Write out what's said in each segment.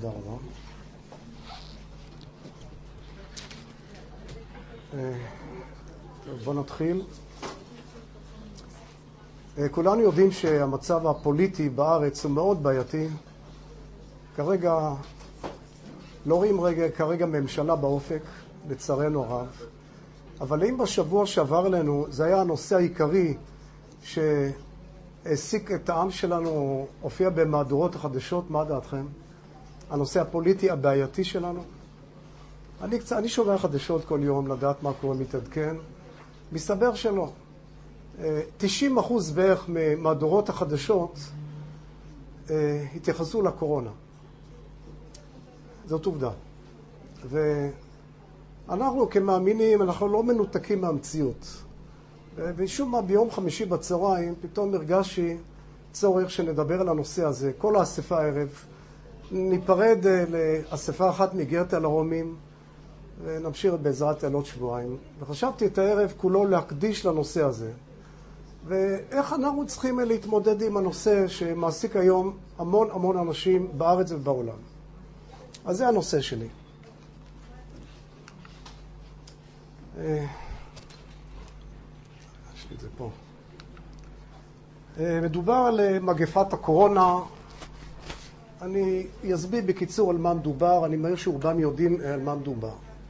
תודה רבה. בוא נתחיל. כולנו יודעים שהמצב הפוליטי בארץ הוא מאוד בעייתי. כרגע, לא רואים כרגע ממשלה באופק, לצערנו הרב. אבל אם בשבוע שעבר לנו, זה היה הנושא העיקרי שהעסיק את העם שלנו, הופיע במהדורות החדשות, מה דעתכם? הנושא הפוליטי הבעייתי שלנו. אני שומע חדשות כל יום לדעת מה קורה, מתעדכן. מסתבר שלא. 90% בערך ממהדורות החדשות התייחסו לקורונה. זאת עובדה. ואנחנו כמאמינים, אנחנו לא מנותקים מהמציאות. ושום מה ביום חמישי בצהריים, פתאום הרגשתי צורך שנדבר על הנושא הזה. כל האספה הערב. ניפרד לאספה אחת מגרת על הרומים, ונמשיך בעזרת על עוד שבועיים. וחשבתי את הערב כולו להקדיש לנושא הזה. ואיך אנחנו צריכים להתמודד עם הנושא שמעסיק היום המון אנשים בארץ ובעולם. אז זה הנושא שלי. יש לי את זה פה. מדובר על מגפת הקורונה. אני אסביר בקיצור על מה מדובר. אני מהר שרובם יודעים על מה מדובר.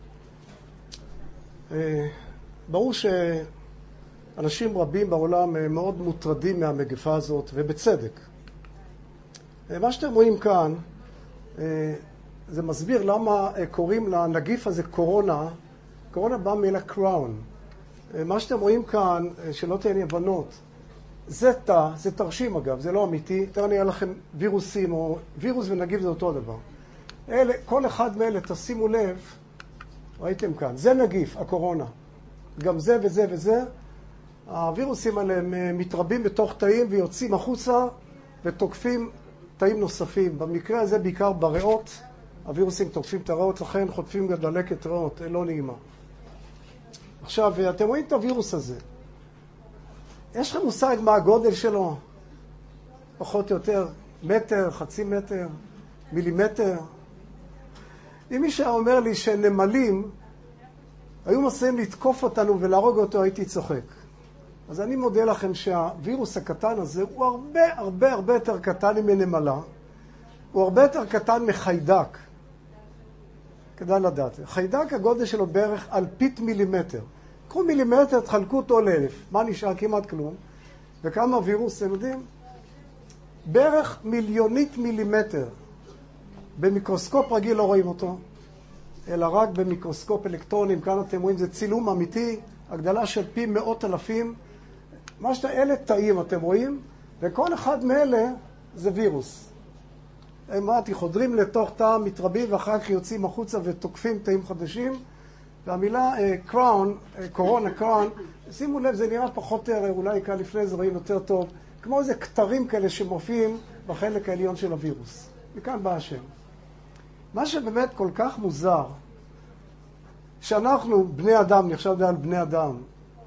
ברור שאנשים רבים בעולם מאוד מוטרדים מהמגפה הזאת, ובצדק. מה שאתם רואים כאן, זה מסביר למה קוראים לנגיף הזה קורונה. קורונה באה מילה קראון. מה שאתם רואים כאן, שלא תהיינה הבנות, זה תרשים אגב, זה לא אמיתי. תראה, אני אראה לכם וירוסים, או וירוס ונגיף זה אותו דבר. כל אחד מאלה, תשימו לב, ראיתם כאן, זה נגיף, הקורונה. גם זה וזה וזה. הווירוסים האלה מתרבים בתוך תאים ויוצאים החוצה ותוקפים תאים נוספים. במקרה הזה בעיקר בריאות, הווירוסים תוקפים את הריאות, לכן חוטפים גם דלקת ריאות, לא נעימה. עכשיו, אתם רואים את הווירוס הזה. יש לכם מושג מה הגודל שלו? פחות או יותר, מטר, חצי מטר, מילימטר. אם מישהו אומר לי שנמלים היו מנסים לתקוף אותנו ולהרוג אותו, הייתי צוחק. אז אני מודה לכם שהווירוס הקטן הזה הוא הרבה יותר קטן מנמלה. הוא הרבה יותר קטן מחיידק. כדאי לדעת. חיידק הגודל שלו בערך אלפית מילימטר. קחו מילימטר, תחלקו אותו ל1,000. מה נשאר? כמעט כלום. וכמה וירוס, אתם יודעים? בערך מיליונית מילימטר. במיקרוסקופ רגיל לא רואים אותו, אלא רק במיקרוסקופ אלקטרונים. כאן אתם רואים, זה צילום אמיתי, הגדלה של פי 100,000. מה שאתה, אלה תאים אתם רואים, וכל אחד מאלה זה וירוס. אמרתי, חודרים לתוך תא, מתרבים, ואחר כך יוצאים החוצה ותוקפים תאים חדשים. והמילה קראון, קורונה, קראון, שימו לב, זה נראה פחות אולי כאן לפני זה רואים יותר טוב, כמו איזה כתרים כאלה שמופיעים בחלק העליון של הווירוס. מכאן בא השם. מה שבאמת כל כך מוזר, שאנחנו בני אדם, נחשב על בני אדם,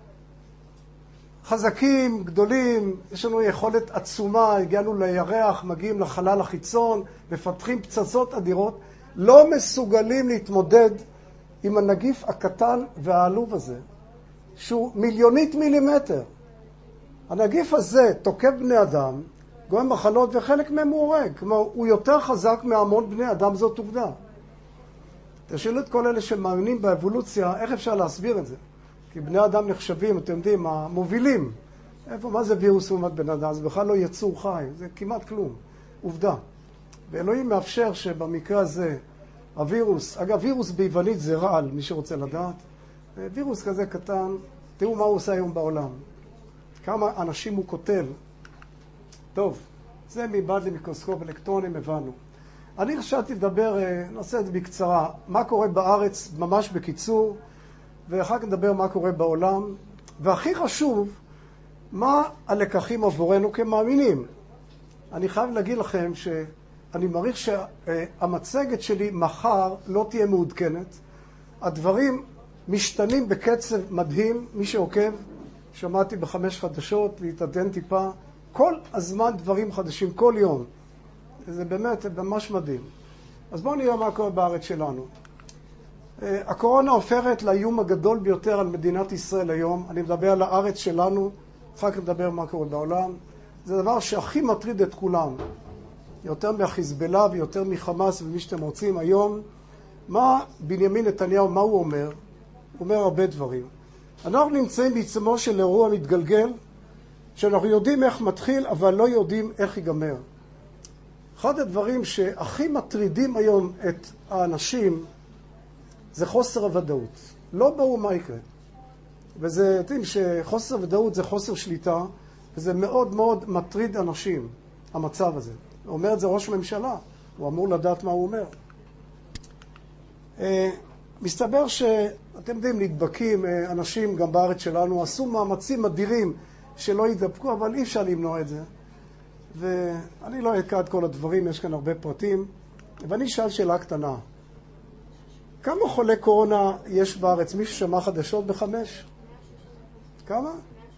חזקים, גדולים, יש לנו יכולת עצומה, הגענו לירח, מגיעים לחלל החיצון, מפתחים פצצות אדירות, לא מסוגלים להתמודד עם הנגיף הקטן והעלוב הזה, שהוא מיליונית מילימטר. הנגיף הזה תוקף בני אדם, גורם מחלות וחלק מהם הוא הורג. כלומר, הוא יותר חזק מהמון בני אדם, זאת עובדה. תשאלו את כל אלה שמאמינים באבולוציה, איך אפשר להסביר את זה? כי בני אדם נחשבים, אתם יודעים, המובילים. מה זה וירוס לעומת בן אדם? זה בכלל לא יצור חי, זה כמעט כלום. עובדה. ואלוהים מאפשר שבמקרה הזה, הווירוס, אגב, וירוס ביוונית זה רעל, מי שרוצה לדעת. וירוס כזה קטן, תראו מה הוא עושה היום בעולם. כמה אנשים הוא קוטל. טוב, זה מבעד למיקרוסקופ אלקטרונים, הבנו. אני חשבתי לדבר, נעשה את זה בקצרה, מה קורה בארץ, ממש בקיצור, ואחר כך נדבר מה קורה בעולם, והכי חשוב, מה הלקחים עבורנו כמאמינים. אני חייב להגיד לכם שאני מעריך שהמצגת שלי מחר לא תהיה מעודכנת. הדברים משתנים בקצב מדהים, מי שעוקב, שמעתי ב5 חדשות, להתעדן טיפה, כל הזמן דברים חדשים, כל יום. זה באמת ממש מדהים. אז בואו נראה מה קורה בארץ שלנו. הקורונה הופכת לאיום הגדול ביותר על מדינת ישראל היום. אני מדבר על הארץ שלנו, אחר כך נדבר מה קורה בעולם. זה דבר שהכי מטריד את כולם. יותר מהחיזבאללה ויותר מחמאס ומי שאתם רוצים היום. מה בנימין נתניהו, מה הוא אומר? הוא אומר הרבה דברים. אנחנו נמצאים בעיצומו של אירוע מתגלגל, שאנחנו יודעים איך מתחיל, אבל לא יודעים איך ייגמר. אחד הדברים שהכי מטרידים היום את האנשים, זה חוסר הוודאות. לא ברור מה יקרה. וזה, יודעים שחוסר ודאות זה חוסר שליטה, וזה מאוד מאוד מטריד אנשים, המצב הזה. הוא אומר את זה ראש ממשלה, הוא אמור לדעת מה הוא אומר. מסתבר שאתם יודעים, נדבקים אנשים גם בארץ שלנו, עשו מאמצים אדירים שלא ידבקו, אבל אי אפשר למנוע את זה. ואני לא אקרא את כל הדברים, יש כאן הרבה פרטים, ואני אשאל שאלה קטנה. כמה חולי קורונה יש בארץ? מישהו שמע חדשות ב5? כמה?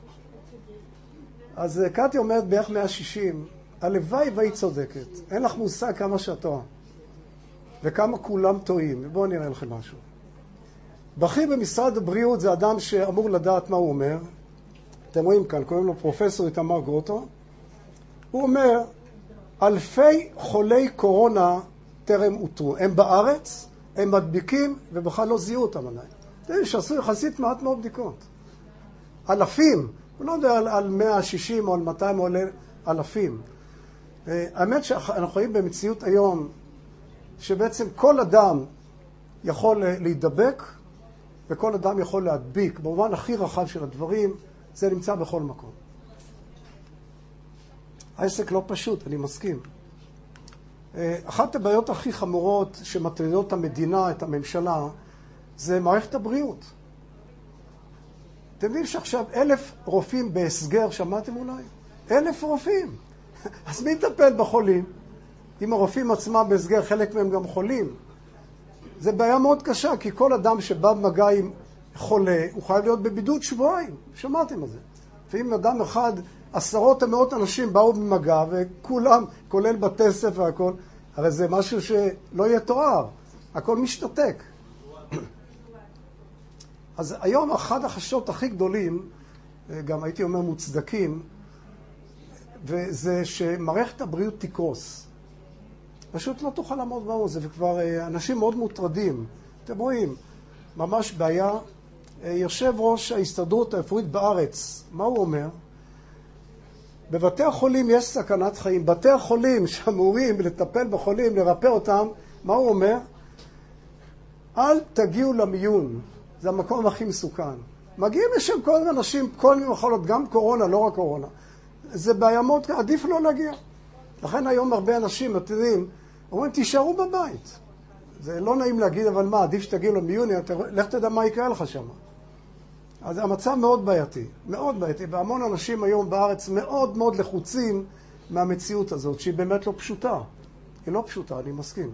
אז קטי אומרת בערך 160. הלוואי והיא צודקת. אין לך מושג כמה שאת טועה. וכמה כולם טועים. בואו נראה לכם משהו. בכיר במשרד הבריאות זה אדם שאמור לדעת מה הוא אומר. אתם רואים כאן, קוראים לו פרופסור איתמר גרוטו. הוא אומר, אלפי חולי קורונה טרם אותרו. הם בארץ, הם מדביקים, ובכלל לא זיהו אותם עליי. אתם יודעים שעשו יחסית מעט מאוד בדיקות. אלפים. הוא לא יודע על 160 או על 200 או על אלפים. האמת שאנחנו חיים במציאות היום, שבעצם כל אדם יכול להידבק, וכל אדם יכול להדביק. במובן הכי רחב של הדברים, זה נמצא בכל מקום. העסק לא פשוט, אני מסכים. אחת הבעיות הכי חמורות שמטרידות את המדינה, את הממשלה, זה מערכת הבריאות. אתם יודעים שעכשיו 1,000 רופאים בהסגר, שמעתם אולי? 1,000 רופאים. אז מי יטפל בחולים? אם הרופאים עצמם בהסגר, חלק מהם גם חולים. זה בעיה מאוד קשה, כי כל אדם שבא במגע עם חולה, הוא חייב להיות בבידוד שבועיים. שמעתם על זה. ואם אדם אחד, עשרות ומאות אנשים באו במגע, וכולם, כולל בתי ספר והכל, הרי זה משהו שלא יהיה תואר. הכל משתתק. אז היום אחד החששות הכי גדולים, גם הייתי אומר מוצדקים, וזה שמערכת הבריאות תקרוס. פשוט לא תוכל לעמוד בזה, וכבר אנשים מאוד מוטרדים. אתם רואים, ממש בעיה. יושב ראש ההסתדרות הרפואית בארץ, מה הוא אומר? בבתי החולים יש סכנת חיים. בתי החולים שאמורים לטפל בחולים, לרפא אותם, מה הוא אומר? אל תגיעו למיון. זה המקום הכי מסוכן. מגיעים לשם כל מיני אנשים, כל מיני מחלות, גם קורונה, לא רק קורונה. זה בעיה מאוד, עדיף לא להגיע. לכן היום הרבה אנשים, אתם יודעים, אומרים, תישארו בבית. זה לא נעים להגיד, אבל מה, עדיף שתגיעו למיון, לך תדע מה יקרה לך שם. אז המצב מאוד בעייתי, מאוד בעייתי. והמון אנשים היום בארץ מאוד מאוד לחוצים מהמציאות הזאת, שהיא באמת לא פשוטה. היא לא פשוטה, אני מסכים.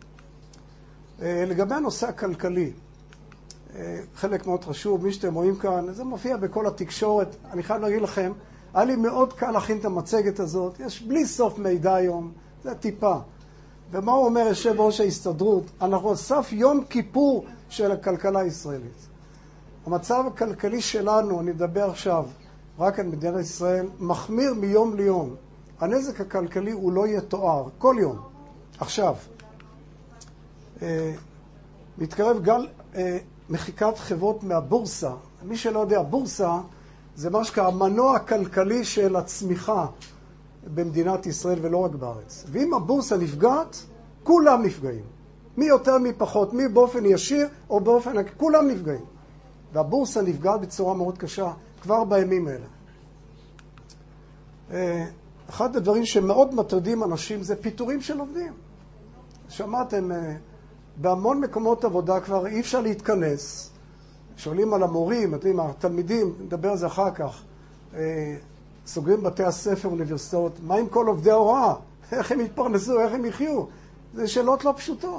לגבי הנושא הכלכלי, חלק מאוד חשוב, מי שאתם רואים כאן, זה מופיע בכל התקשורת. אני חייב להגיד לכם, היה לי מאוד קל להכין את המצגת הזאת. יש בלי סוף מידע היום, זה טיפה. ומה הוא אומר יושב ראש ההסתדרות? אנחנו על סף יום כיפור של הכלכלה הישראלית. המצב הכלכלי שלנו, אני מדבר עכשיו רק על מדינת ישראל, מחמיר מיום ליום. הנזק הכלכלי הוא לא יהיה תואר, כל יום. עכשיו, מתקרב גל מחיקת חברות מהבורסה. מי שלא יודע, בורסה זה מה שקרה, המנוע הכלכלי של הצמיחה במדינת ישראל ולא רק בארץ. ואם הבורסה נפגעת, כולם נפגעים. מי יותר מי פחות, מי באופן ישיר או באופן... כולם נפגעים. והבורסה נפגעת בצורה מאוד קשה כבר בימים האלה. אחד הדברים שמאוד מטרידים אנשים זה פיטורים של עובדים. שמעתם, בהמון מקומות עבודה כבר אי אפשר להתכנס. שואלים על המורים, התלמידים, נדבר על זה אחר כך, סוגרים בתי הספר, אוניברסיטאות, מה עם כל עובדי ההוראה? איך הם יתפרנסו, איך הם יחיו? זה שאלות לא פשוטות.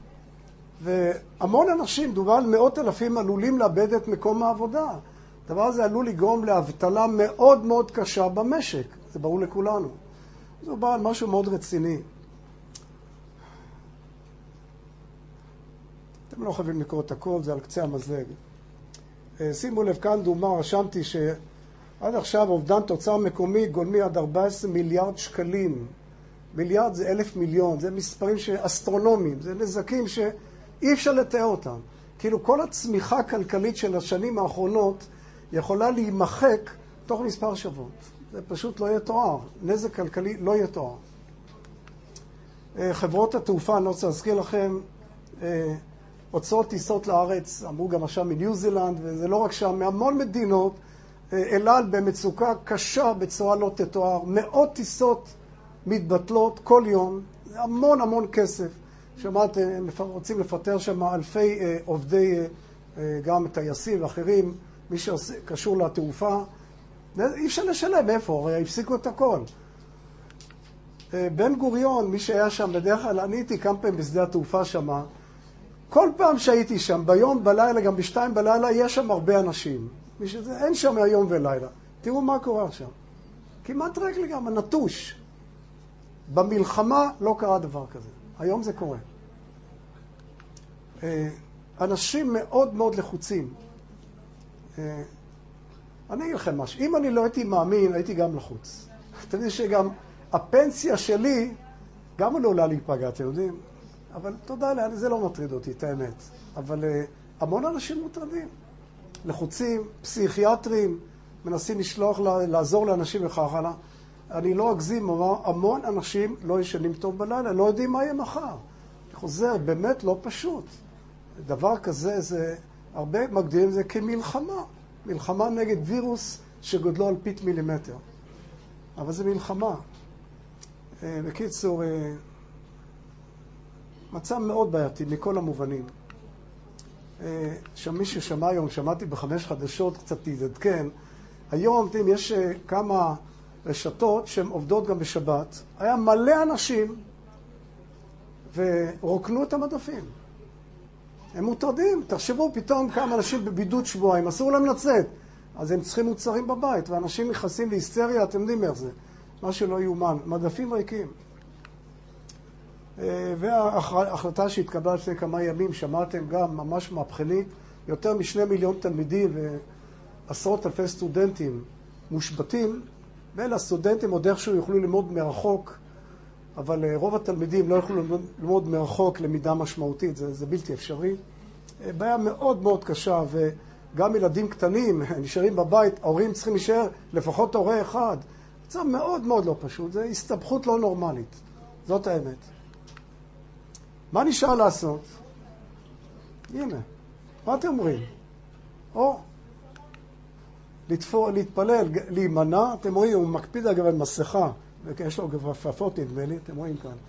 והמון אנשים, דובר על מאות אלפים, עלולים לאבד את מקום העבודה. הדבר הזה עלול לגרום לאבטלה מאוד מאוד קשה במשק. זה ברור לכולנו. זה דובר על משהו מאוד רציני. אתם לא חייבים לקרוא את הכל, זה על קצה המזלג. שימו לב, כאן דוגמה, רשמתי שעד עכשיו אובדן תוצר מקומי גולמי עד 14 מיליארד שקלים. מיליארד זה 1,000 מיליון, זה מספרים אסטרונומיים, זה נזקים שאי אפשר לתאר אותם. כאילו כל הצמיחה הכלכלית של השנים האחרונות יכולה להימחק תוך מספר שבועות. זה פשוט לא יתואר. נזק כלכלי לא יתואר. חברות התעופה, אני רוצה להזכיר לכם, הוצאות טיסות לארץ, אמרו גם עכשיו מניו זילנד, וזה לא רק שם, מהמון מדינות, אל על במצוקה קשה בצורה לא תתואר, מאות טיסות מתבטלות כל יום, המון המון כסף. שמעתם, רוצים לפטר שם אלפי עובדי, גם טייסים ואחרים, מי שקשור לתעופה. אי אפשר לשלם, איפה? הרי הפסיקו את הכל. בן גוריון, מי שהיה שם, בדרך כלל אני הייתי כמה פעמים בשדה התעופה שם, כל פעם שהייתי שם, ביום, בלילה, גם בשתיים בלילה, יש שם הרבה אנשים. אין שם היום ולילה. תראו מה קורה שם. כמעט ריק לגמרי, נטוש. במלחמה לא קרה דבר כזה. היום זה קורה. אנשים מאוד מאוד לחוצים. אני אגיד לכם משהו. אם אני לא הייתי מאמין, הייתי גם לחוץ. אתם יודעים שגם הפנסיה שלי גם עלולה להיפגע, אתם יודעים? אבל תודה לאן, זה לא מטריד אותי, את האמת. אבל המון אנשים מוטרדים. לחוצים, פסיכיאטרים, מנסים לעזור לאנשים וכך הלאה. אני לא אגזים, המון אנשים לא ישנים טוב בלילה, לא יודעים מה יהיה מחר. אני חוזר, באמת לא פשוט. דבר כזה, זה הרבה מגדירים זה כמלחמה. מלחמה נגד וירוס שגודלו על פית מילימטר. אבל זה מלחמה. בקיצור, מצב מאוד בעייתי מכל המובנים. שם מי ששמע היום, שמעתי בחמש חדשות, קצת תתעדכן. היום, אתם, יש כמה רשתות שהן עובדות גם בשבת. היה מלא אנשים ורוקנו את המדפים. הם מוטרדים. תחשבו, פתאום כמה אנשים בבידוד שבועיים, אסור להם לצאת. אז הם צריכים מוצרים בבית, ואנשים נכנסים להיסטריה, אתם יודעים איך זה. מה שלא יאומן. מדפים ריקים. וההחלטה שהתקבלה לפני כמה ימים, שמעתם גם ממש מהפכנית, יותר מ2 מיליון תלמידים ועשרות אלפי סטודנטים מושבתים, ואלה הסטודנטים עוד איכשהו יוכלו ללמוד מרחוק, אבל רוב התלמידים לא יוכלו ללמוד מרחוק למידה משמעותית, זה בלתי אפשרי. בעיה מאוד מאוד קשה, וגם ילדים קטנים נשארים בבית, ההורים צריכים להישאר לפחות הורה אחד. זה מאוד מאוד לא פשוט, זה הסתבכות לא נורמלית, זאת האמת. מה נשאר לעשות? הנה, מה אתם אומרים? או, להתפלל, להימנע, אתם רואים, הוא מקפיד אגב על מסכה, ויש לו גפפות נדמה לי, אתם רואים כאן.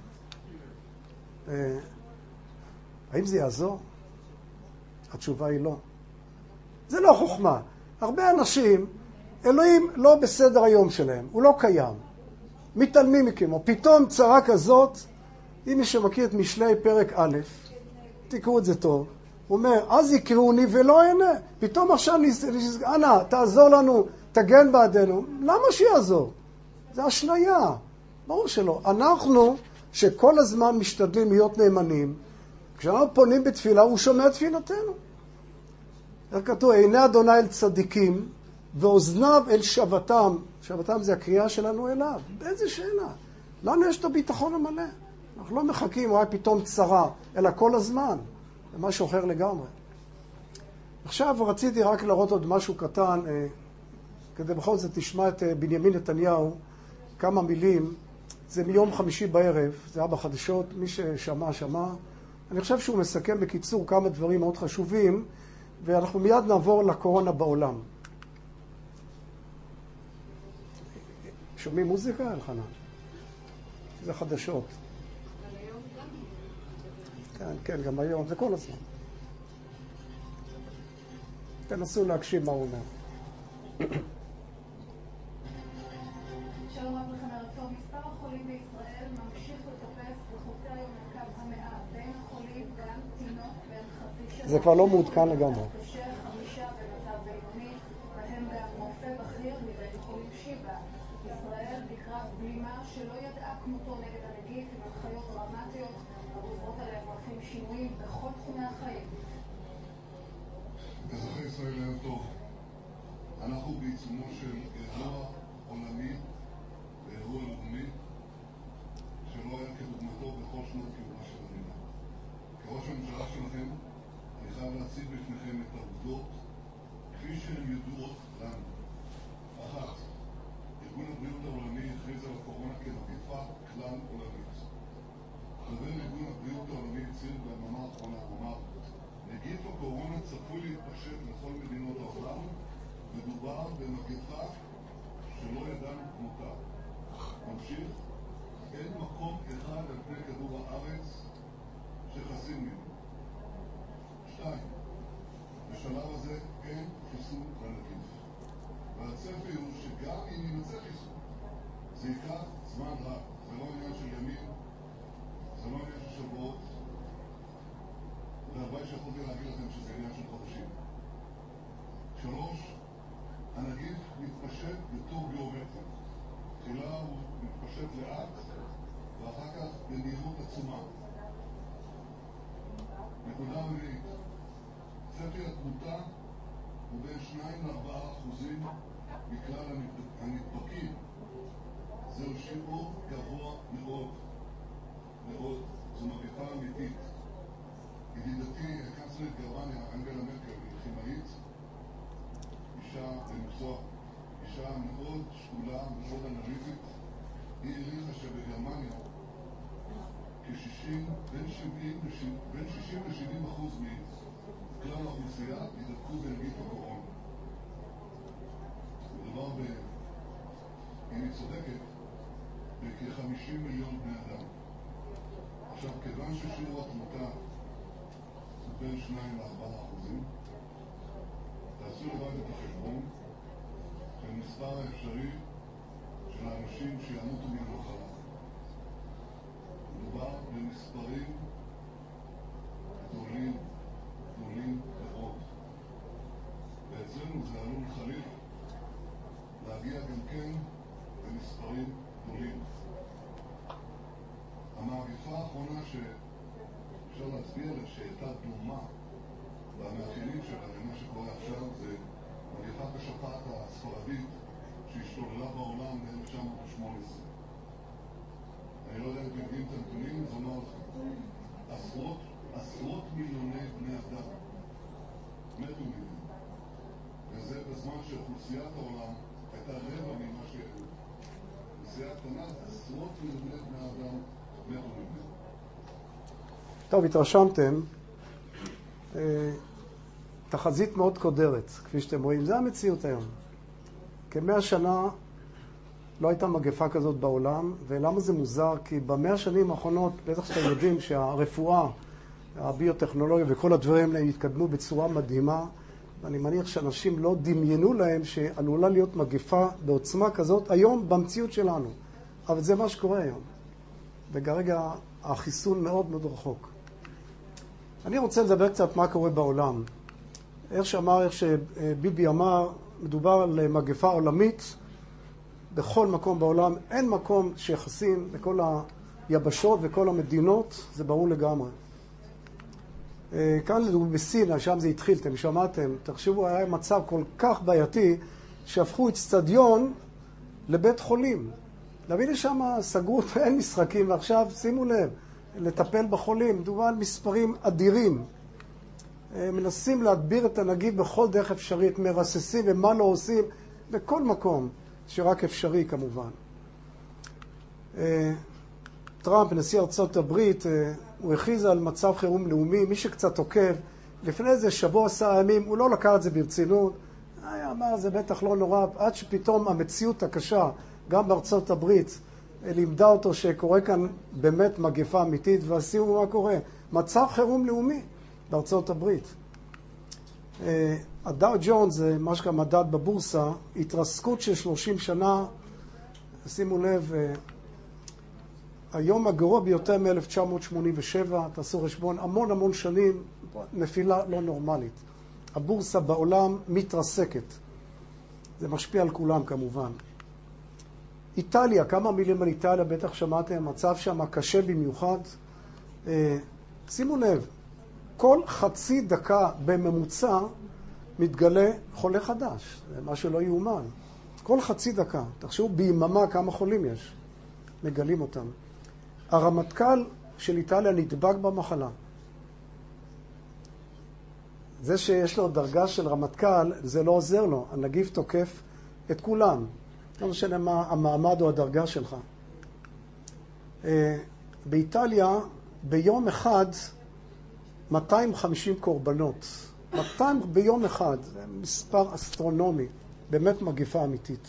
האם זה יעזור? התשובה היא לא. זה לא חוכמה. הרבה אנשים, אלוהים לא בסדר היום שלהם, הוא לא קיים. מתעלמים מכמו. פתאום צרה כזאת, אם מי שמכיר את משלי פרק א', תקראו את זה טוב, הוא אומר, אז יקראוני ולא אענה. פתאום עכשיו, אנא, תעזור לנו, תגן בעדנו. למה שיעזור? זה אשליה. ברור שלא. אנחנו, שכל הזמן משתדלים להיות נאמנים, כשאנחנו פונים בתפילה, הוא שומע תפילתנו. איך כתוב, עיני אדוני אל צדיקים, ואוזניו אל שבתם. שבתם זה הקריאה שלנו אליו. באיזה שאלה? לנו יש את הביטחון המלא. אנחנו לא מחכים, אולי פתאום צרה, אלא כל הזמן. זה משהו אחר לגמרי. עכשיו רציתי רק להראות עוד משהו קטן, כדי בכל זאת תשמע את בנימין נתניהו, כמה מילים. זה מיום חמישי בערב, זה היה בחדשות, מי ששמע, שמע. אני חושב שהוא מסכם בקיצור כמה דברים מאוד חשובים, ואנחנו מיד נעבור לקורונה בעולם. שומעים מוזיקה, אלחנה? זה חדשות. כן, כן, גם היום, זה כל הזמן. תנסו להקשיב מה הוא אומר. שלום רב לכם ערב טוב. מספר החולים בישראל ממשיך לטפס וחוצה היום את קו ה100. בין החולים גם תינוק בן חצי שנה. זה כבר לא מעודכן לגמרי. קשה, 5 במצב בינוני, בהם גם רופא בכיר מבית חולים שיבא. ישראל לקראת בלימה שלא ידעה כמותו נגד הנגיף עם הנחיות דרמטיות הגוזרות על האזרחים שינויים בכל תחומי החיים. אזרחי ישראל ערב טוב. אנחנו בעיצומו של אירוע עולמי ואירוע לאומי שלא היה כדוגמתו בכל שנות קיומה של המדינה. כראש הממשלה שלכם אני חייב להציג בפניכם את העובדות כפי שהן ידועות לנו. אחת, ארגון הבריאות העולמי הכריז על הקורונה כמגפה כלל עולמית. חבר ארגון הבריאות העולמי הצהיר ביממה האחרונה, אמר, נגיף הקורונה צפוי להתפשט לכל מדינות העולם, מדובר במגפה שלא ידענו כמותה. ממשיך, אין מקום אחד על פני כדור הארץ שחסין ממנו. 2. בשלב הזה אין חיסון לנגיף. והצפי הוא שגם אם יימצא חיסון, זה ייקח זמן רב. זה לא עניין של ימים, זה לא עניין של שבועות, והרבה שיכולתי להגיד לכם שזה עניין של חודשים. 3. הנגיף מתפשט בתור ביומטרי. תחילה הוא מתפשט לאט, ואחר כך במהירות עצומה. נקודה רביעית, צפי התמותה הוא בין 2-4% מכלל הנדבקים. זהו שיעור גבוה מאוד. מאוד. זו מגפה אמיתית. ידידתי, הקנצלרית גרמניה, אנגלה מרקל, היא כימאית, אישה במקצוע, אישה מאוד שקולה, מאוד אנליטית. היא העריכה שבגרמניה בין 60-70% מכלל האוכלוסייה ידבקו בנגיף הקורונה. מדובר אם היא צודקת, בכ-50 מיליון בני אדם. עכשיו, כיוון ששיעור התמותה הוא בין 2-4%, תעשו לבד את החשבון של מספר האפשרי של האנשים שימותו ממחלה. מדובר במספרים גדולים מאוד. ואצלנו זה עלול חלילה להגיע גם כן במספרים גדולים. המגפה האחרונה שאפשר להצביע עליה שהייתה דומה במאפיינים שלה למה שקורה עכשיו זה מגפת השפעת הספרדית שהשתוללה בעולם ב-1918. אני לא יודע אם יודעים את הנתונים, אז אומר לכם. עשרות מיליוני בני אדם מתו ממנו. וזה בזמן שאוכלוסיית העולם הייתה רבע ממה שהיו. אוכלוסייה קטנה, עשרות מיליוני בני אדם מתו ממנו. טוב, התרשמתם. תחזית מאוד קודרת, כפי שאתם רואים. זה המציאות היום. כ100 שנה לא הייתה מגפה כזאת בעולם, ולמה זה מוזר? כי ב100 שנים האחרונות, בטח שאתם יודעים שהרפואה, הביוטכנולוגיה וכל הדברים האלה התקדמו בצורה מדהימה, ואני מניח שאנשים לא דמיינו להם שעלולה להיות מגפה בעוצמה כזאת היום במציאות שלנו. אבל זה מה שקורה היום. וכרגע החיסון מאוד מאוד רחוק. אני רוצה לדבר קצת מה קורה בעולם. איך שביבי אמר, מדובר על מגפה עולמית, בכל מקום בעולם, אין מקום שיחסים לכל היבשות וכל המדינות, זה ברור לגמרי. כאן לדוגמה בסין, שם זה התחיל, אתם שמעתם, תחשבו, היה מצב כל כך בעייתי, שהפכו את סטדיון לבית חולים. להביא לשם סגרו, אין משחקים, ועכשיו שימו לב, לטפל בחולים, מדובר על מספרים אדירים. מנסים להדביר את הנגיף בכל דרך אפשרית, מרססים ומה לא עושים, בכל מקום שרק אפשרי כמובן. טראמפ, נשיא ארצות הברית, הוא הכריז על מצב חירום לאומי. מי שקצת עוקב, לפני איזה שבוע 10 ימים, הוא לא לקח את זה ברצינות. אמר, זה בטח לא נורא, עד שפתאום המציאות הקשה, גם בארצות הברית, לימדה אותו שקורה כאן באמת מגפה אמיתית, ועשינו מה קורה. מצב חירום לאומי בארצות הברית. הדאו ג'ונס, זה מה שגם מדד בבורסה, התרסקות של 30 שנה, שימו לב, היום הגרוע ביותר מ-1987, תעשו חשבון, המון שנים, נפילה לא נורמלית. הבורסה בעולם מתרסקת. זה משפיע על כולם כמובן. איטליה, כמה מילים על איטליה, בטח שמעתם, המצב שם קשה במיוחד. שימו לב, כל חצי דקה בממוצע מתגלה חולה חדש. זה משהו לא יאומן. כל חצי דקה. תחשבו ביממה כמה חולים יש. מגלים אותם. הרמטכ"ל של איטליה נדבק במחלה. זה שיש לו דרגה של רמטכ"ל, זה לא עוזר לו. הנגיף תוקף את כולם. לא משנה מה המעמד או הדרגה שלך. באיטליה, ביום אחד, 250 קורבנות. 200 ביום אחד. זה מספר אסטרונומי. באמת מגיפה אמיתית.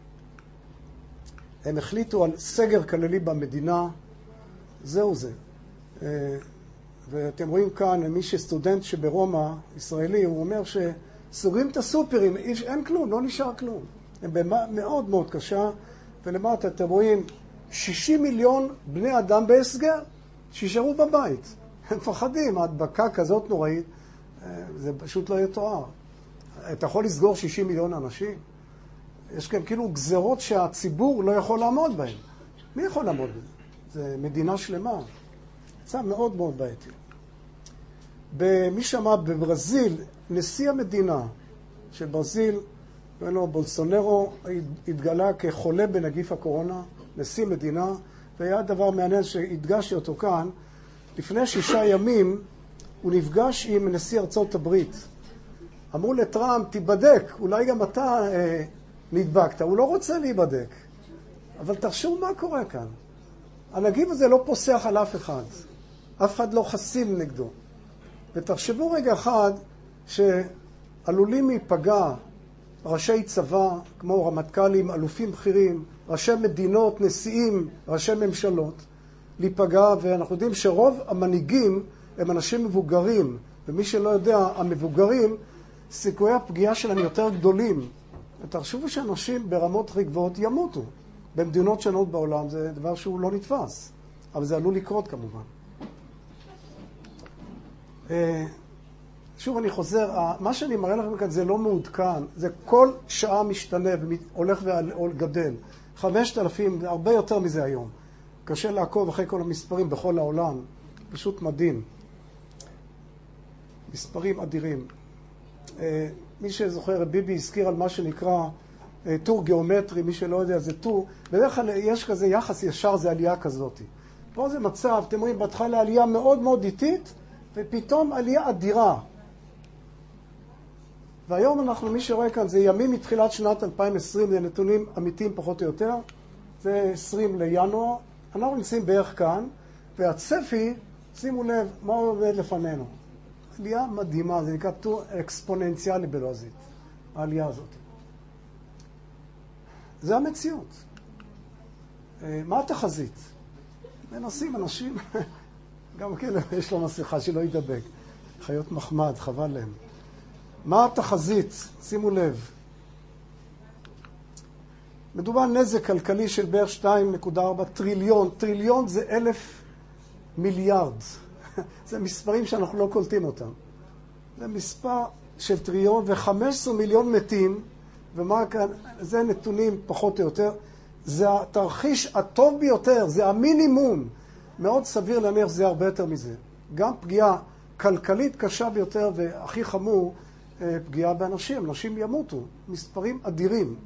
הם החליטו על סגר כללי במדינה. זהו זה. ואתם רואים כאן, מי שסטודנט שברומא, ישראלי, הוא אומר שסוגרים את הסופרים, אין כלום, לא נשאר כלום. הם מאוד מאוד קשה, ולמטה אתם רואים 60 מיליון בני אדם בהסגר, שישארו בבית. הם מפחדים, ההדבקה כזאת נוראית, זה פשוט לא יתואר. אתה יכול לסגור 60 מיליון אנשים? יש כאן כאילו גזרות שהציבור לא יכול לעמוד בהן. מי יכול לעמוד בזה? זה מדינה שלמה. זה מאוד מאוד בעייתי. מי שמע בברזיל, נשיא המדינה של ברזיל, בולסונרו, התגלה כחולה בנגיף הקורונה, נשיא מדינה, והיה דבר מעניין שהדגשתי אותו כאן. לפני 6 ימים הוא נפגש עם נשיא ארצות הברית. אמרו לטראמפ, תיבדק, אולי גם אתה נדבקת. הוא לא רוצה להיבדק. אבל תחשבו מה קורה כאן. הנגיף הזה לא פוסח על אף אחד. אף אחד לא חסין נגדו. ותחשבו רגע אחד שעלולים להיפגע ראשי צבא, כמו רמטכ"לים, אלופים בכירים, ראשי מדינות, נשיאים, ראשי ממשלות, להיפגע, ואנחנו יודעים שרוב המנהיגים הם אנשים מבוגרים, ומי שלא יודע, המבוגרים, סיכויי הפגיעה שלהם יותר גדולים. ותחשבו שאנשים ברמות גבוהות ימותו. במדינות שונות בעולם זה דבר שהוא לא נתפס, אבל זה עלול לקרות כמובן. שוב אני חוזר, מה שאני מראה לכם כאן זה לא מעודכן, זה כל שעה משתנה והולך וגדל. 5,000, הרבה יותר מזה היום. קשה לעקוב אחרי כל המספרים בכל העולם, פשוט מדהים. מספרים אדירים. מי שזוכר, ביבי הזכיר על מה שנקרא טור גיאומטרי, מי שלא יודע זה טור, בדרך כלל יש כזה יחס ישר, זה עלייה כזאת. פה זה מצב, אתם רואים, בהתחלה עלייה מאוד מאוד איטית, ופתאום עלייה אדירה. והיום אנחנו, מי שרואה כאן, זה ימים מתחילת שנת 2020, זה נתונים אמיתיים פחות או יותר, זה 20 לינואר, אנחנו נמצאים בערך כאן, והצפי, שימו לב, מה עובד לפנינו? עלייה מדהימה, זה נקרא טור אקספוננציאלי בלועזית, העלייה הזאת. זה המציאות. מה התחזית? מנסים אנשים, גם כאלה יש לו מסכה שלא ידבק. חיות מחמד, חבל להם. מה התחזית? שימו לב. מדובר נזק כלכלי של בערך 2.4 טריליון. טריליון זה 1,000 מיליארד. זה מספרים שאנחנו לא קולטים אותם. זה מספר של טריליון ו-15 מיליון מתים, ומה כאן, זה נתונים פחות או יותר. זה התרחיש הטוב ביותר, זה המינימום. מאוד סביר להניח שזה הרבה יותר מזה. גם פגיעה כלכלית קשה ביותר, והכי חמור, פגיעה באנשים. אנשים ימותו. מספרים אדירים.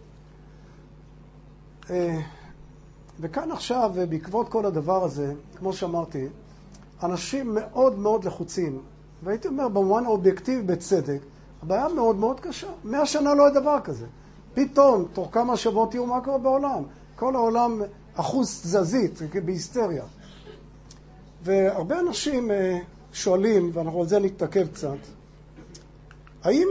וכאן עכשיו, בעקבות כל הדבר הזה, כמו שאמרתי, אנשים מאוד מאוד לחוצים. והייתי אומר, במובן האובייקטיבי בצדק, הבעיה מאוד מאוד קשה. 100 שנה לא היה דבר כזה. פתאום, תוך כמה שבועות תראו מה קורה בעולם. כל העולם אחוז תזזית, בהיסטריה. והרבה אנשים שואלים, ואנחנו על זה נתעכב קצת, האם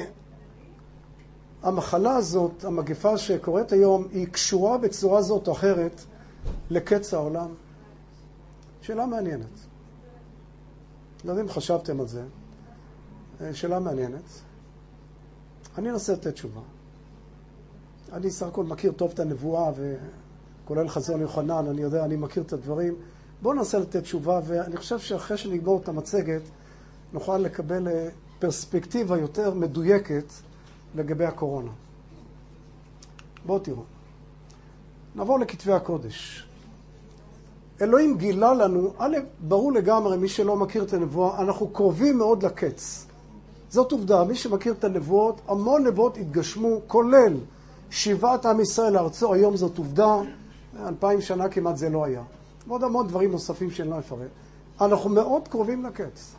המחלה הזאת, המגפה שקורית היום, היא קשורה בצורה זאת או אחרת לקץ העולם? שאלה מעניינת. לא יודע אם חשבתם על זה. שאלה מעניינת. אני אנסה לתת תשובה. אני סך הכל מכיר טוב את הנבואה, וכולל חזון יוחנן, אני יודע, אני מכיר את הדברים. בואו ננסה לתת תשובה, ואני חושב שאחרי שנגמור את המצגת, נוכל לקבל פרספקטיבה יותר מדויקת לגבי הקורונה. בואו תראו. נעבור לכתבי הקודש. אלוהים גילה לנו, ברור לגמרי, מי שלא מכיר את הנבואה, אנחנו קרובים מאוד לקץ. זאת עובדה, מי שמכיר את הנבואות, המון נבואות התגשמו, כולל שיבת עם ישראל לארצו, היום זאת עובדה, 2000 שנה כמעט זה לא היה. ועוד המון דברים נוספים שאני לא אפרט. אנחנו מאוד קרובים לקץ.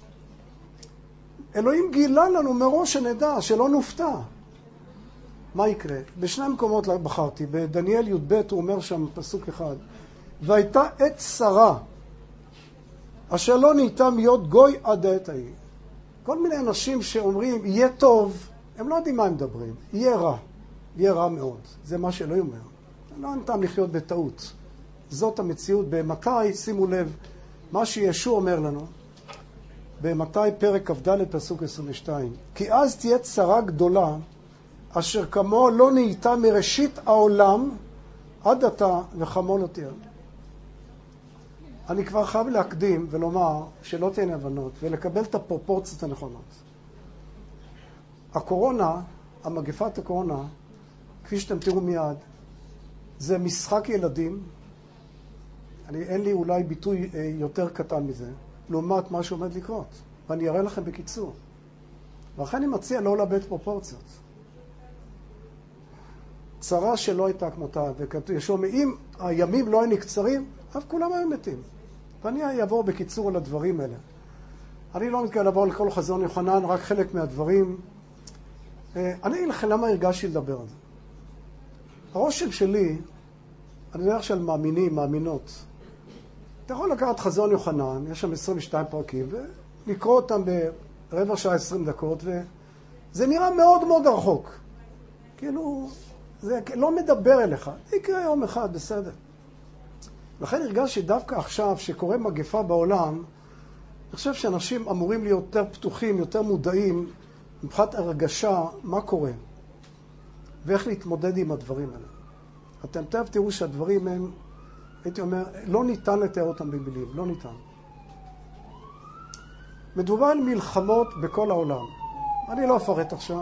אלוהים גילה לנו מראש שנדע, שלא נופתע. מה יקרה? בשני מקומות בחרתי, בדניאל י"ב הוא אומר שם פסוק אחד, והייתה עת שרה, אשר לא נהייתה להיות גוי עד העת ההיא. כל מיני אנשים שאומרים, יהיה טוב, הם לא יודעים מה הם מדברים. יהיה רע. יהיה רע מאוד. זה מה שאלוהים אומר. לא ניתן לחיות בטעות. זאת המציאות. במתי, שימו לב, מה שישוע אומר לנו, במתי פרק כ"ד פסוק 22, כי אז תהיה צרה גדולה, אשר כמו לא נהייתה מראשית העולם, עד עתה וחמו לא תהיה. אני כבר חייב להקדים ולומר שלא תהיינה הבנות ולקבל את הפרופורציות הנכונות. הקורונה, המגפת הקורונה, כפי שאתם תראו מיד, זה משחק ילדים. אין לי אולי ביטוי יותר קטן מזה, לעומת מה שעומד לקרות. ואני אראה לכם בקיצור. ואכן אני מציע לא לאבד פרופורציות. צרה שלא הייתה כמותה, וכתוב, אם הימים לא היו נקצרים, אז כולם היו מתים. ואני אעבור בקיצור על הדברים האלה. אני לא מתכוון לעבור לכל חזון יוחנן, רק חלק מהדברים. אני אגיד לכם למה הרגשתי לדבר על זה. הרושם שלי, אני יודע של מאמינים, מאמינות. אתה יכול לקחת חזון יוחנן, יש שם 22 פרקים, ולקרוא אותם ברבע שעה 20 דקות, וזה נראה מאוד מאוד רחוק. כאילו, זה לא מדבר אליך. זה יקרה יום אחד, בסדר. לכן הרגשתי דווקא עכשיו שקורה מגפה בעולם, אני חושב שאנשים אמורים להיות יותר פתוחים, יותר מודעים, מבחינת הרגשה, מה קורה, ואיך להתמודד עם הדברים האלה. אתם תראו שהדברים הם, הייתי אומר, לא ניתן לתאר אותם במילים, לא ניתן. מדובר על מלחמות בכל העולם. אני לא אפרט עכשיו.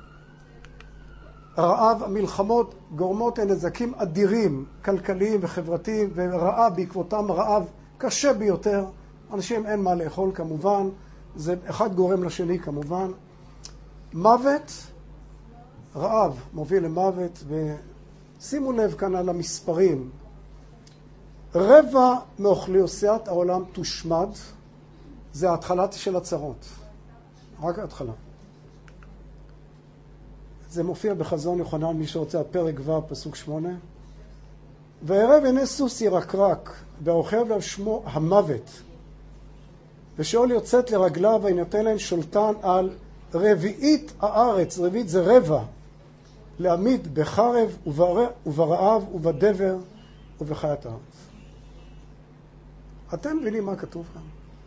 רעב, המלחמות גורמות לנזקים אדירים, כלכליים וחברתיים, ורעב בעקבותם רעב קשה ביותר. אנשים אין מה לאכול כמובן, זה אחד גורם לשני כמובן. מוות, רעב מוביל למוות, ושימו לב כאן על המספרים. רבע מאוכלוסיית העולם תושמד, זה ההתחלה של הצרות. רק ההתחלה. זה מופיע בחזון יוחנן, מי שרוצה, פרק ו' פסוק 8. וערב הנה סוס ירקרק, והרוכב על שמו המוות. ושאול יוצאת לרגליו, וינתן להם שולטן על רביעית הארץ, רביעית זה רבע, להעמיד בחרב וברעב ובדבר ובחיית הארץ. אתם מבינים מה כתוב כאן?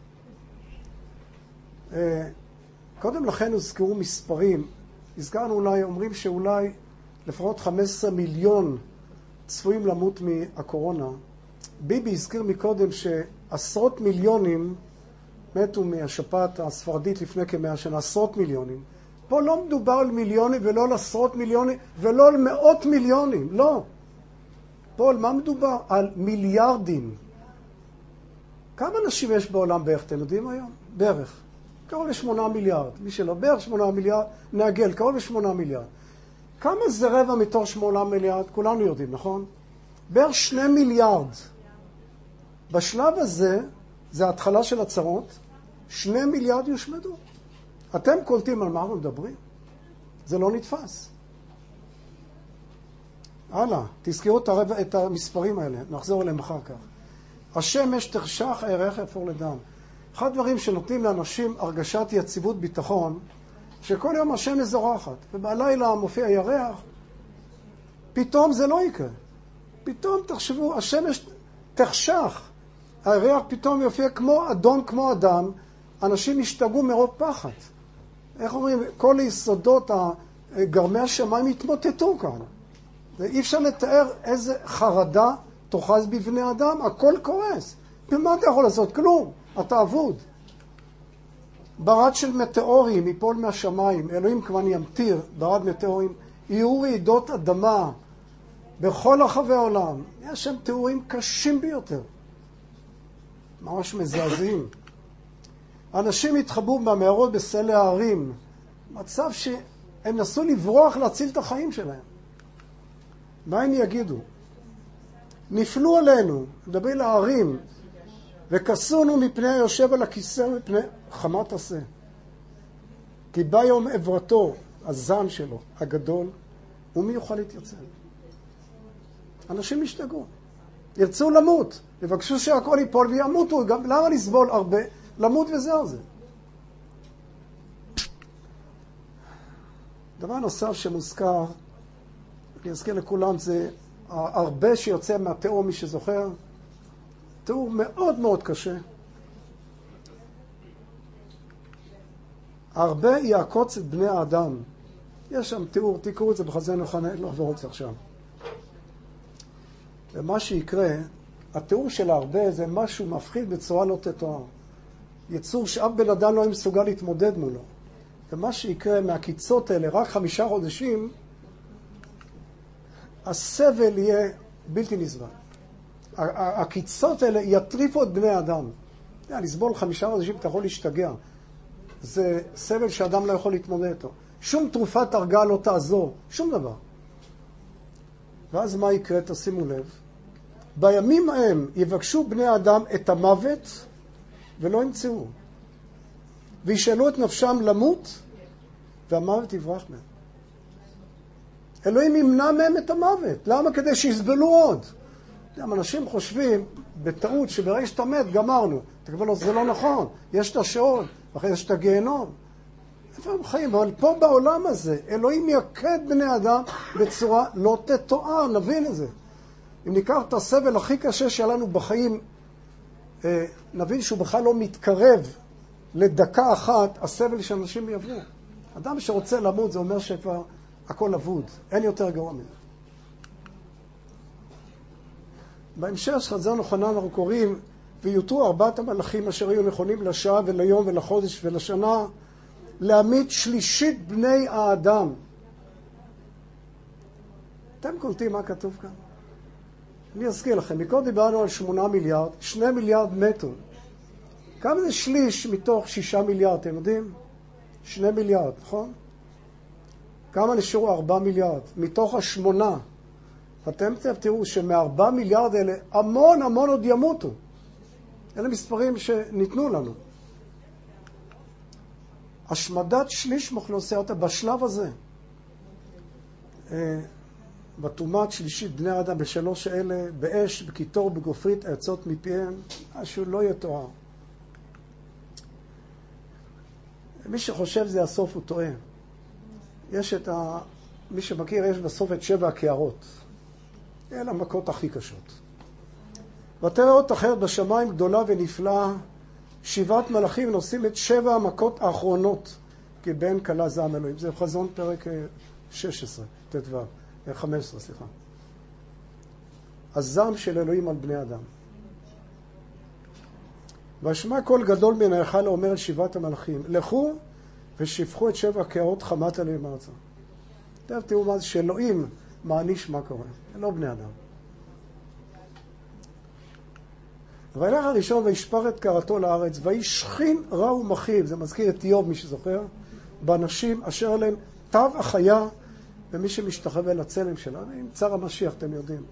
קודם לכן הוזכרו מספרים, הזכרנו אולי, אומרים שאולי לפחות 15 מיליון צפויים למות מהקורונה. ביבי הזכיר מקודם שעשרות מיליונים מתו מהשפעת הספרדית לפני כ100 שנה, עשרות מיליונים. פה לא מדובר על מיליונים ולא על עשרות מיליונים ולא על מאות מיליונים, לא. פה על מה מדובר? על מיליארדים. כמה אנשים יש בעולם בערך, אתם יודעים היום? בערך. קרוב ל8 מיליארד. מי שלא, בערך 8 מיליארד, נעגל, קרוב ל8 מיליארד. כמה זה רבע מתוך 8 מיליארד? כולנו יודעים, נכון? בערך 2 מיליארד. בשלב הזה, זה ההתחלה של הצרות, 2 מיליארד יושמדו. אתם קולטים על מה אנחנו מדברים? זה לא נתפס. הלאה, תזכרו את המספרים האלה, נחזור אליהם אחר כך. השמש תחשך, הירח יפור לדם. אחד הדברים שנותנים לאנשים הרגשת יציבות ביטחון, שכל יום השמש זורחת, ובלילה מופיע ירח, פתאום זה לא יקרה. פתאום תחשבו, השמש תחשך, הירח פתאום יופיע כמו אדום, כמו אדם, אנשים ישתגעו מרוב פחד. איך אומרים? כל היסודות, גרמי השמיים התמוטטו כאן. אי אפשר לתאר איזה חרדה תוחז בבני אדם, הכל קורס. ומה אתה יכול לעשות? כלום. אתה אבוד. ברד של מטאורים ייפול מהשמיים, אלוהים כמובן ימטיר, ברד מטאורים, יהיו רעידות אדמה בכל רחבי העולם. יש שם תיאורים קשים ביותר. ממש מזעזעים. אנשים התחבאו במערות בסלע ההרים, מצב שהם נסו לברוח להציל את החיים שלהם. מה הם יגידו? נפלו עלינו, מדבר להרים, וכסונו מפני היושב על הכיסא ומפני חמת עשה. כי בא יום עברתו, הזעם שלו, הגדול, ומי יוכל להתייצב? אנשים ישתגעו, ירצו למות, יבקשו שהכל ייפול וימותו, גם למה לסבול הרבה? למות וזהו זה. דבר נוסף שמוזכר, אני אזכיר לכולם, זה הרבה שיוצא מהתיאור, מי שזוכר, תיאור מאוד מאוד קשה. הרבה יעקוץ את בני האדם. יש שם תיאור, תקראו את זה בחזון יוחנן, לא עבור את זה עכשיו. ומה שיקרה, התיאור של הרבה זה משהו מפחיד בצורה לא תתואר. יצור שאף בן אדם לא מסוגל להתמודד מולו. ומה שיקרה מהקיצות האלה, רק 5 חודשים, הסבל יהיה בלתי נסבל. הקיצות האלה יטריפו את בני האדם. לסבול 5 חודשים אתה יכול להשתגע. זה סבל שאדם לא יכול להתמודד איתו. שום תרופת הרגעה לא תעזור, שום דבר. ואז מה יקרה? תשימו לב. בימים ההם יבקשו בני האדם את המוות ולא ימצאו. וישאלו את נפשם למות והמוות יברח מהם. אלוהים ימנע מהם את המוות. למה? כדי שיסבלו עוד. אנשים חושבים בטעות שברגע שאתה מת גמרנו. תקבל לו, זה לא נכון. יש את השאול, ואחרי יש את הגיהנום. איפה הם חיים? אבל פה בעולם הזה, אלוהים יקד בני אדם בצורה לא תתואר, נבין את זה. אם ניקח את הסבל הכי קשה שלנו בחיים, נבין שהוא בכלל לא מתקרב לדקה אחת, הסבל שאנשים יעברו. אדם שרוצה למות, זה אומר שכבר הכל אבוד, אין יותר גרוע מזה. בהמשך של חזון יוחנן אנחנו קוראים, ויותרו 4 המלאכים אשר היו נכונים לשעה וליום ולחודש ולשנה, להמית שלישית בני האדם. אתם קולטים מה כתוב כאן? אני אזכיר לכם, מקודם דיברנו על 8 מיליארד, 2 מיליארד מתו. כמה זה שליש מתוך 6 מיליארד, אתם יודעים? 2 מיליארד, נכון? כמה נשארו? 4 מיליארד. מתוך 8. אתם תראו שמ4 מיליארד האלה המון המון עוד ימותו. אלה מספרים שניתנו לנו. השמדת שליש מאוכלוסיית בשלב הזה. בתומת שלישית בני האדם בשלוש אלה, באש, בקיטור, בגופרית, העצות מפיהם, משהו לא יתואר. מי שחושב זה הסוף הוא טועה. יש מי שמכיר, יש בסוף את 7 הקערות. אלה המכות הכי קשות. ותראה אות אחרת בשמיים גדולה ונפלאה, 7 מלאכים נושאים את 7 המכות האחרונות, כי בן כלה זעם אלוהים. זה חזון פרק 16, תתו, 15, סליחה. הזעם של אלוהים על בני אדם. והשמע קול גדול מן ההיכל אומר אל 7 המלאכים, לכו ושפכו את 7 הקערות חמת עליהם ארצה. תראו מה זה שאלוהים מעניש מה קורה. לא בני אדם. וילך הראשון וישפר את קערתו לארץ, וישכין רע ומכאיב, זה מזכיר את איוב, מי שזוכר, באנשים אשר עליהם תו החיה, ומי שמשתחווה לצלם שלה, עם צר המשיח, אתם יודעים.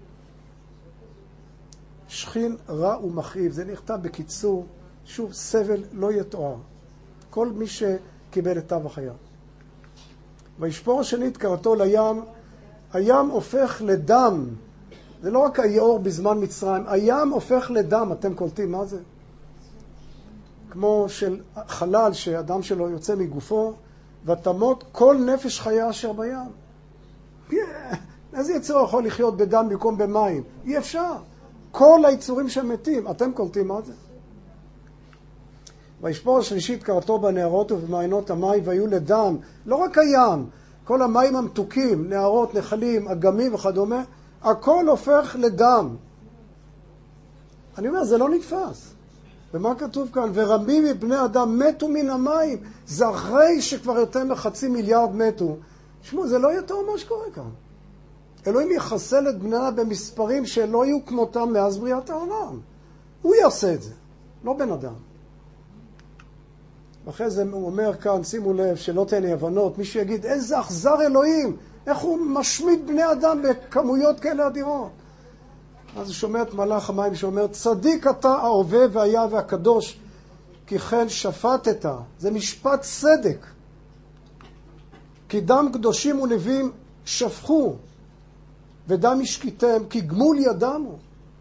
שכין רע ומכאיב, זה נכתב בקיצור, שוב, סבל לא יתואר. כל מי שקיבל את תו החיה. וישפור השני את קערתו לים, הים הופך לדם. זה לא רק היאור בזמן מצרים, הים הופך לדם, אתם קולטים מה זה? כמו של חלל שאדם שלו יוצא מגופו, ותמות כל נפש חיה אשר בים. איזה יצור יכול לחיות בדם במקום במים? אי אפשר. כל היצורים שמתים, אתם קולטים מה זה? וישפור השלישית קערתו בנהרות ובמעיינות המים, והיו לדם, לא רק הים, כל המים המתוקים, נהרות, נחלים, אגמים וכדומה, הכל הופך לדם. אני אומר, זה לא נתפס. ומה כתוב כאן? ורבים מבני אדם מתו מן המים. זה אחרי שכבר יותר מ500 מיליארד מתו. תשמעו, זה לא יותר מה שקורה כאן. אלוהים יחסל את בני אדם במספרים שלא יהיו כמותם מאז בריאת העולם. הוא יעשה את זה. לא בן אדם. ואחרי זה הוא אומר כאן, שימו לב, שלא תהיינה אי הבנות, מישהו יגיד, איזה אכזר אלוהים, איך הוא משמיד בני אדם בכמויות כאלה אדירות. אז הוא שומע את מלאך המים שאומר, צדיק אתה ההווה והיה והקדוש, כי כן שפטת. זה משפט צדק. כי דם קדושים ונביאים שפכו, ודם השקיתם, כי גמול ידענו.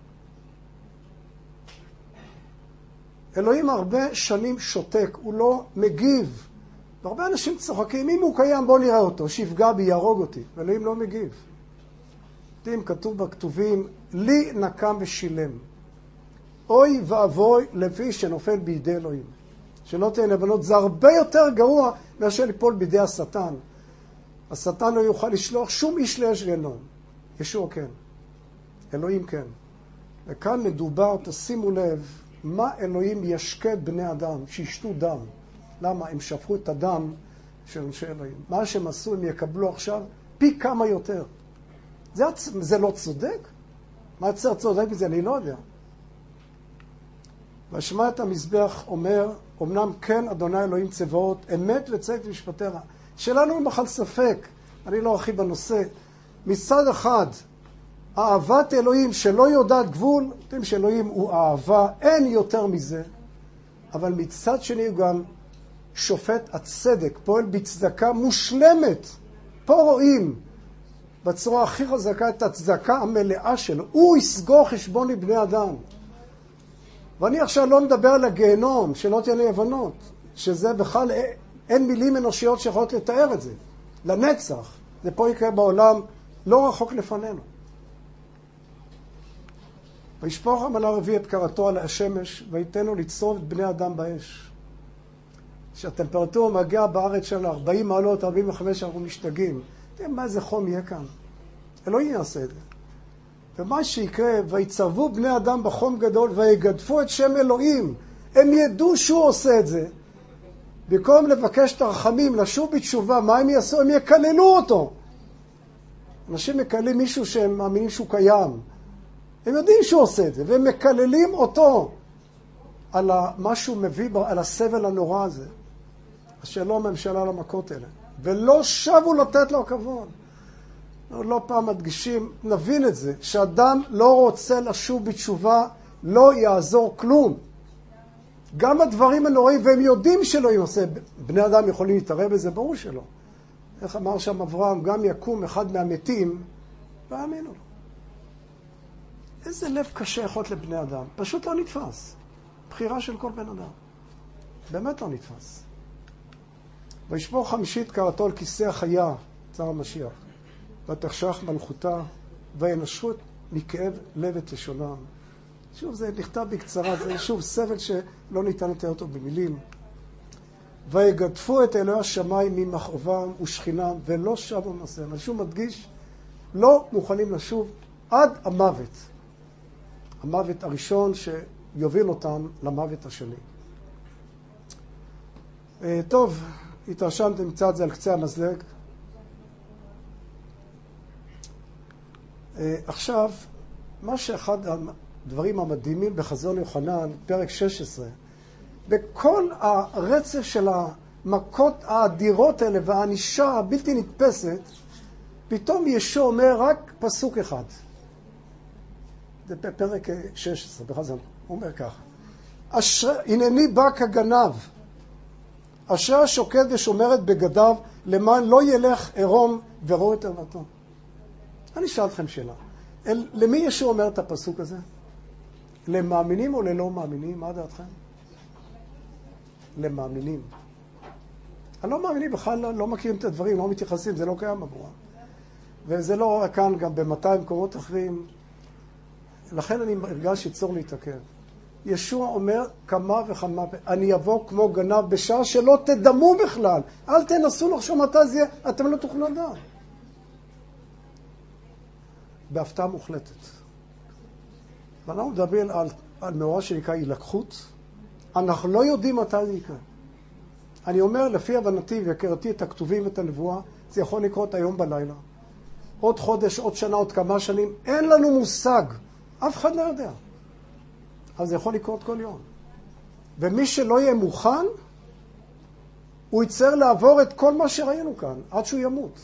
אלוהים הרבה שנים שותק, הוא לא מגיב. והרבה אנשים צוחקים, אם הוא קיים בוא נראה אותו, שיפגע בי, יהרוג אותי. ואלוהים לא מגיב. אם כתוב בכתובים, לי נקם ושילם. אוי ואבוי לפי שנופל בידי אלוהים. שלא תהיינה הבנות, זה הרבה יותר גרוע מאשר ליפול בידי השטן. השטן לא יוכל לשלוח שום איש לאש גיהנום. ישוע כן. אלוהים כן. וכאן מדובר, תשימו לב, מה אלוהים ישקד בני אדם, שישתו דם. למה? הם שפכו את הדם של אנשי אלוהים. מה שהם עשו, הם יקבלו עכשיו פי כמה יותר. זה לא צודק? מה יצר צודק בזה? אני לא יודע. והשמע את המזבח אומר, אמנם כן אדוני אלוהים צבאות, אמת וצדק ומשפטך. שלנו בכלל ספק, אני לא ארחיב בנושא. מצד אחד, אהבת אלוהים שלא יודעת גבול, יודעים שאלוהים הוא אהבה, אין יותר מזה. אבל מצד שני הוא גם שופט הצדק, פועל בצדקה מושלמת. פה רואים בצורה הכי חזקה את הצדקה המלאה שלו. הוא יסגור חשבון לבני אדם. ואני עכשיו לא מדבר על הגיהנום, שלא תהיינה אי הבנות, שזה בכלל אין מילים אנושיות שיכולות לתאר את זה. לנצח. זה פה יקרה בעולם לא רחוק לפנינו. וישפוך המלאך הרביעי את קרתו על השמש, ויתנו לצרוב את בני אדם באש. שהטמפרטורה מגיעה בארץ של 40 מעלות, 45, אנחנו משתגעים. תראה מה איזה חום יהיה כאן. אלוהים יעשה את זה. ומה שיקרה, ויצרבו בני אדם בחום גדול, ויגדפו את שם אלוהים. הם ידעו שהוא עושה את זה. במקום לבקש את הרחמים, לשוב בתשובה, מה הם יעשו? הם יקללו אותו. אנשים מקללים מישהו שהם מאמינים שהוא קיים. הם יודעים שהוא עושה את זה, והם מקללים אותו על מה שהוא מביא, על הסבל הנורא הזה. השלום הממשלה למכות האלה. ולא שבו לתת לו כבוד. לא פעם מדגישים, נבין את זה, שאדם לא רוצה לשוב בתשובה, לא יעזור כלום. גם הדברים הנוראים, והם יודעים שלא יעשה, בני אדם יכולים להתערב בזה, ברור שלא. איך אמר שם אברהם, גם יקום אחד מהמתים, והאמינו לו. איזה לב קשה יכול להיות לבני אדם, פשוט לא נתפס. בחירה של כל בן אדם. באמת לא נתפס. וישפוך חמישית קרתו על כיסא החיה, צר המשיח. ותחשך מלכותה, וינשרו מכאב לב את לשונם. שוב, זה נכתב בקצרה, זה שוב סבל שלא ניתן לתאר אותו במילים. ויגדפו את אלוהי השמיים ממכאובם ושכינם, ולא שבו מעשיהם. אני שוב מדגיש, לא מוכנים לשוב עד המוות. המוות הראשון שיוביל אותם למוות השני. טוב, התרשמתם קצת זה על קצה המזלג. עכשיו, מה שאחד הדברים המדהימים בחזון יוחנן, פרק 16, בכל הרצף של המכות האדירות האלה והענישה הבלתי נתפסת, פתאום ישוע אומר רק פסוק אחד. זה פרק 16 בחזון. הוא אומר ככה. הנני בא כגנב, אשר השוקד ושומרת בגדיו, למען לא ילך עירום ורואה את ערוותו. אני אשאל אתכם שאלה. למי ישוע אומר את הפסוק הזה? למאמינים או ללא מאמינים? מה דעתכם? למאמינים. הלא מאמינים בכלל לא מכירים את הדברים, לא מתייחסים, זה לא קיים עבורם. וזה לא רק כאן, גם ב200 מקומות אחרים. לכן אני הרגש שצור להתעכב. ישוע אומר כמה וכמה, אני אבוא כמו גנב בשעה שלא תדמו בכלל. אל תנסו לחשוב מתי זה יהיה, אתם לא תוכלו לדעת. בהפתעה מוחלטת. ואנחנו מדברים על מאורע שנקרא הילקחות. אנחנו לא יודעים מתי זה יקרה. אני אומר, לפי הבנתי והכרתי את הכתובים ואת הנבואה, זה יכול לקרות היום בלילה. עוד חודש, עוד שנה, עוד כמה שנים. אין לנו מושג. אף אחד לא יודע. אז זה יכול לקרות כל יום. ומי שלא יהיה מוכן, הוא יצטרך לעבור את כל מה שראינו כאן, עד שהוא ימות.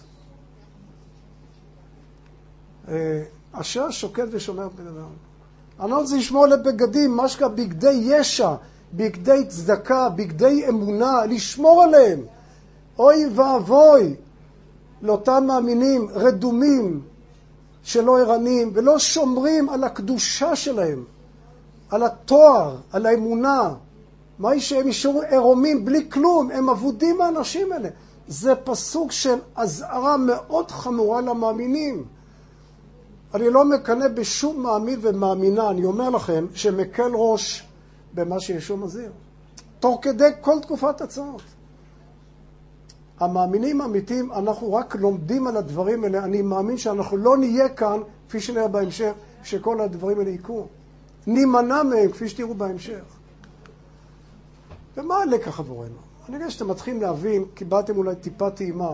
אשר שוקד ושומר בן אדם. אני לא רוצה לשמור לבגדים, מה שקרה בגדי ישע, בגדי צדקה, בגדי אמונה, לשמור עליהם. אוי ואבוי לאותם מאמינים רדומים שלא ערנים ולא שומרים על הקדושה שלהם, על התואר, על האמונה. מה שהם ישארו ערומים בלי כלום, הם עבודים האנשים האלה. זה פסוק של אזהרה מאוד חמורה למאמינים. אני לא מקנא בשום מאמין ומאמינה, אני אומר לכם שמקל ראש במה שישוע מזהיר. תוך כדי כל תקופת הצעות. המאמינים האמיתיים, אנחנו רק לומדים על הדברים האלה. אני מאמין שאנחנו לא נהיה כאן, כפי שנראה בהמשך, שכל הדברים האלה יקרו. נימנע מהם, כפי שתראו בהמשך. ומה הלקח עבורנו? אני יודע שאתם מתחילים להבין, קיבלתם אולי טיפה טעימה.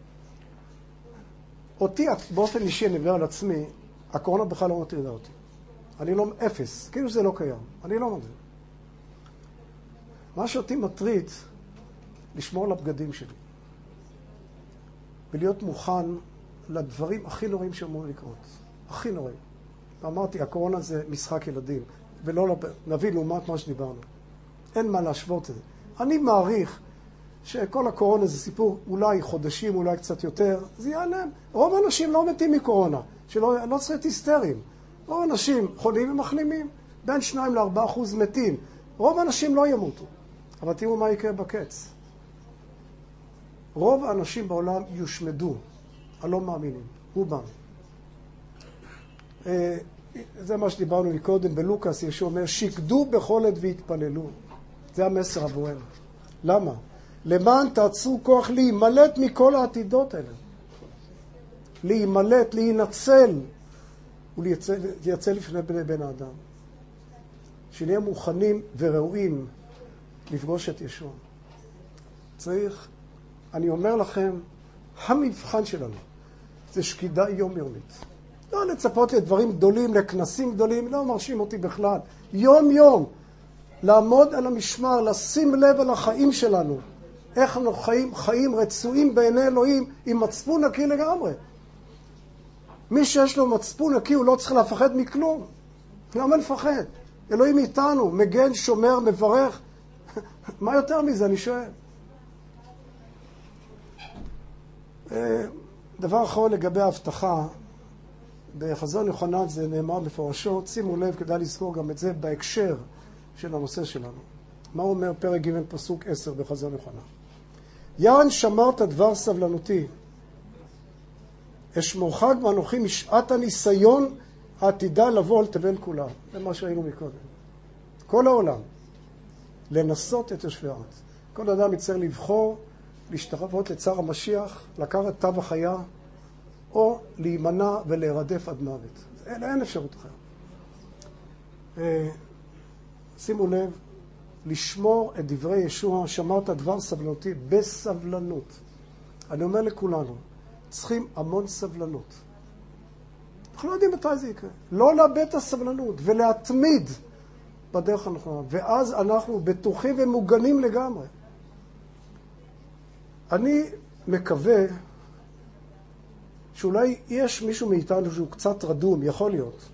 אותי, באופן אישי, אני מדבר על עצמי, הקורונה בכלל לא מטרידה אותי. אני לא, אפס, כאילו זה לא קיים. אני לא מבין. מה שאותי מטריד, לשמור על הבגדים שלי. ולהיות מוכן לדברים הכי נוראים שאמורים לקרות. הכי נוראים. ואמרתי, הקורונה זה משחק ילדים, ולא נביא לעומת מה שדיברנו. אין מה להשוות את זה. אני מעריך שכל הקורונה זה סיפור אולי חודשים, אולי קצת יותר, זה ייעלם. רוב האנשים לא מתים מקורונה, לא צריך להיות היסטריים. רוב האנשים חולים ומחלימים, בין 2-4% מתים. רוב האנשים לא ימותו. אבל תראו מה יקרה בקץ. רוב האנשים בעולם יושמדו, הלא מאמינים, רובם. זה מה שדיברנו מקודם בלוקאס, ישוע אומר, שקדו בכל עת והתפללו. זה המסר עבורנו. למה? למען תעצרו כוח להימלט מכל העתידות האלה. להימלט, להינצל, ולייצא לפני בן האדם. שנהיה מוכנים וראויים לפגוש את ישוע. צריך, אני אומר לכם, המבחן שלנו זה שקידה יומיומית. לא לצפות לדברים גדולים, לכנסים גדולים, לא מרשים אותי בכלל. יום יום, לעמוד על המשמר, לשים לב על החיים שלנו. איך אנחנו חיים רצויים בעיני אלוהים עם מצפון נקי לגמרי. מי שיש לו מצפון נקי הוא לא צריך לפחד מכלום. למה לפחד? אלוהים איתנו, מגן, שומר, מברך. מה יותר מזה, אני שואל. דבר אחרון לגבי ההבטחה, בחזון יוחנן זה נאמר מפורשות, שימו לב, כדאי לזכור גם את זה בהקשר של הנושא שלנו. מה הוא אומר פרק ג' פסוק 10 בחזון יוחנן? יען שמרת דבר סבלנותי, אשמורך ואנוכי משעת הניסיון העתידה לבוא על תבל כולה. זה מה שראינו מקודם. כל העולם, לנסות את יושבי הארץ. כל אדם יצטרך לבחור, להשתחוות לצער המשיח, לקחת תו החיה, או להימנע ולהירדף עד מוות. אין אפשרות אחרת. שימו לב, לשמור את דברי ישוע, שמרת דבר סבלנותי בסבלנות. אני אומר לכולנו, צריכים המון סבלנות. אנחנו לא יודעים מתי זה יקרה. לא לאבד את הסבלנות ולהתמיד בדרך הנכונה. ואז אנחנו בטוחים ומוגנים לגמרי. אני מקווה שאולי יש מישהו מאיתנו שהוא קצת רדום, יכול להיות.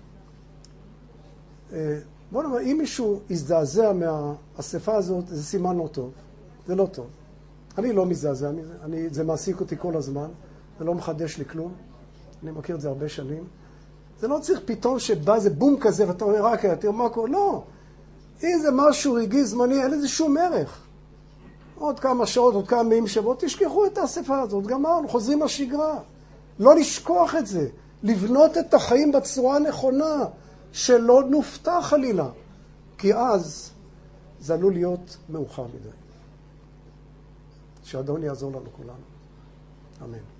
בוא נאמר, אם מישהו יזדעזע מהאספה הזאת, זה סימן לא טוב. זה לא טוב. אני לא מזדעזע מזה. זה מעסיק אותי כל הזמן. זה לא מחדש לי כלום. אני מכיר את זה הרבה שנים. זה לא צריך פתאום שבא איזה בום כזה, ואתה אומר, רק תראה מה קורה. לא. אם זה משהו רגעי זמני, אין לזה שום ערך. עוד כמה שעות, עוד כמה ימים שבועות, תשכחו את האספה הזאת. גמרנו, חוזרים לשגרה. לא לשכוח את זה. לבנות את החיים בצורה הנכונה, שלא נופתע חלילה. כי אז זה עלול להיות מאוחר מדי. שאדון יעזור לנו כולנו. אמן.